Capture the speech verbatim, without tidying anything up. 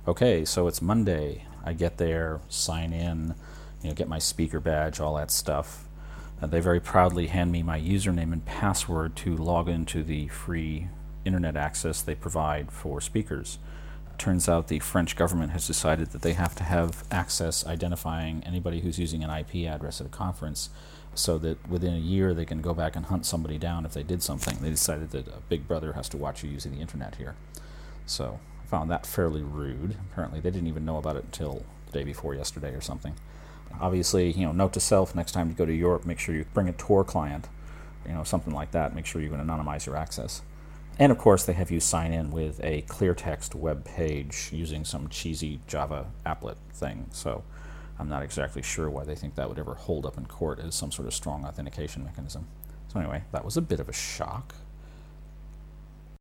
Okay, so it's Monday. I get there, sign in, you know, get my speaker badge, all that stuff. Uh, they very proudly hand me my username and password to log into the free internet access they provide for speakers. Turns out the French government has decided that they have to have access identifying anybody who's using an I P address at a conference, so that within a year they can go back and hunt somebody down if they did something. They decided that a big brother has to watch you using the internet here. So I found that fairly rude. Apparently they didn't even know about it until the day before yesterday or something. Obviously, you know, note to self, next time you go to Europe, make sure you bring a Tor client, you know, something like that. Make sure you can anonymize your access. And of course, they have you sign in with a clear text web page using some cheesy Java applet thing. So I'm not exactly sure why they think that would ever hold up in court as some sort of strong authentication mechanism. So anyway, that was a bit of a shock.